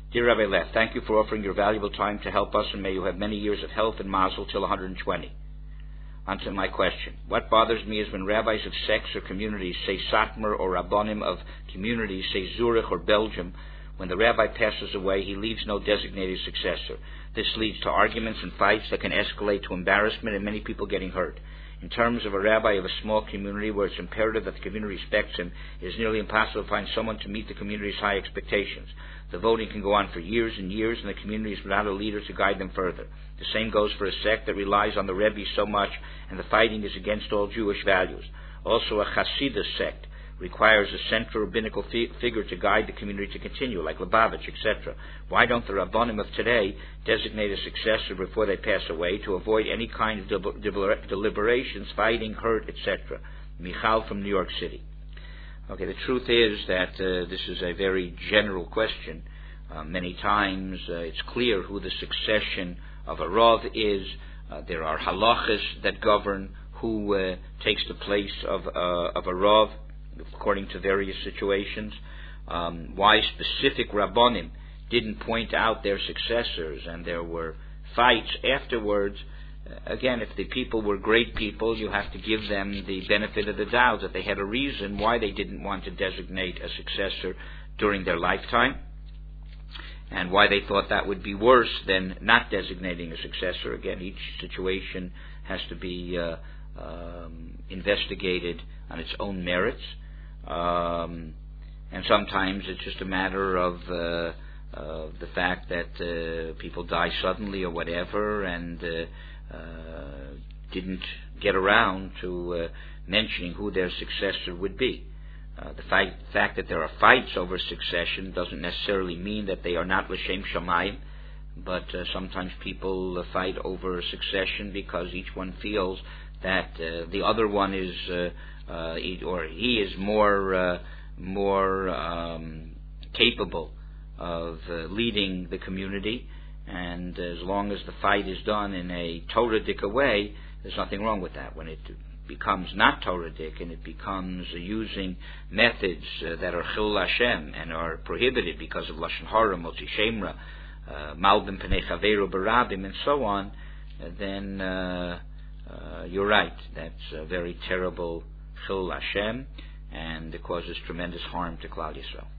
Dear Rabbi Leff, thank you for offering your valuable time to help us, and may you have many years of health and mazel till 120. On to my question. What bothers me is when rabbis of sects or communities, say Satmar or Rabbanim of communities, say Zurich or Belgium, when the rabbi passes away, he leaves no designated successor. This leads to arguments and fights that can escalate to embarrassment and many people getting hurt. In terms of a rabbi of a small community where it's imperative that the community respects him, it is nearly impossible to find someone to meet the community's high expectations. The voting can go on for years and years, and the community is without a leader to guide them further. The same goes for a sect that relies on the Rebbe so much, and the fighting is against all Jewish values. Also, a Hasidus sect requires a central rabbinical figure to guide the community to continue, like Lubavitch, etc. Why don't the Rabbanim of today designate a successor before they pass away to avoid any kind of deliberations, fighting, hurt, etc.? Michal from New York City. Okay, the truth is that this is a very general question. Many times it's clear who the succession of a Rav is. There are halachas that govern who takes the place of a Rav according to various situations. Why specific Rabbanim didn't point out their successors and there were fights afterwards. Again, if the people were great people, you have to give them the benefit of the doubt that they had a reason why they didn't want to designate a successor during their lifetime, and why they thought that would be worse than not designating a successor. Again, each situation has to be investigated on its own merits, and sometimes it's just a matter of the fact that people die suddenly or whatever, and didn't get around to mentioning who their successor would be. The fact that there are fights over succession doesn't necessarily mean that they are not l'shem shamayim, but sometimes people fight over succession because each one feels that the other one is, he is more capable of leading the community. And as long as the fight is done in a Torah-dik way, there's nothing wrong with that. When it becomes not Torah-dik and it becomes using methods that are Chil Hashem and are prohibited because of Lashon Hara, Motzi Shemra, Malbim Penei Chaveru Barabim, and so on, then you're right. That's a very terrible Chil Hashem, and it causes tremendous harm to Klal Yisrael.